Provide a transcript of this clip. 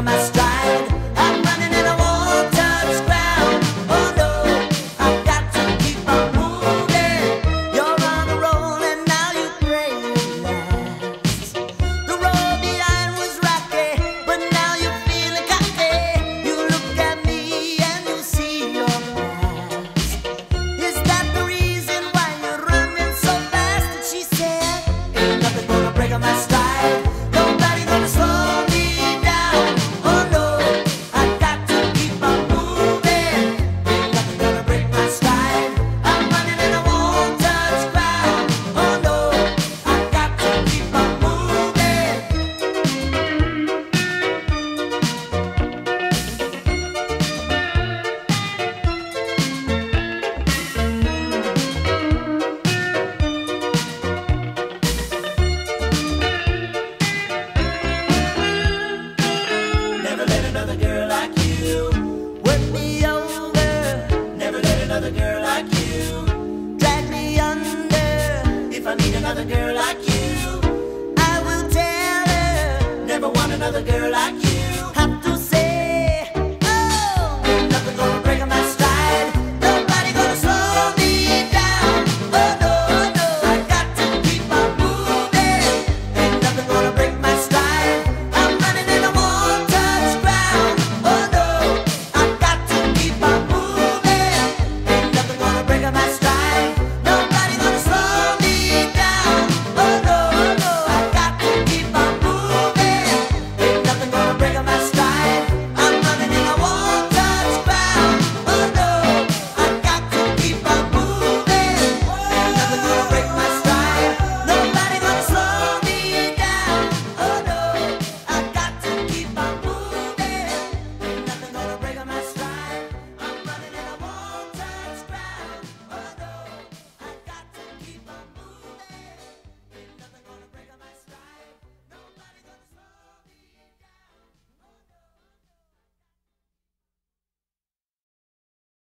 my stride. I'm running and I won't touch ground. Oh no, I've got to keep on moving. You're on a roll and now you pray it lasts. The road behind was rocky, but now you're feeling cocky. You look at me and you see your past. Is that the reason why you're running so fast? And she said, ain't nothing gonna break on my stride. Nobody gonna slow me down. Oh no, I got to keep on moving. Ain't nothing gonna break my stride. I'm running and I won't touch ground. Oh no, I got to keep on moving. Never let another girl like you work me over. Never let another girl like you drag me under. If I meet another girl like you, I will tell her. Never want another girl like you.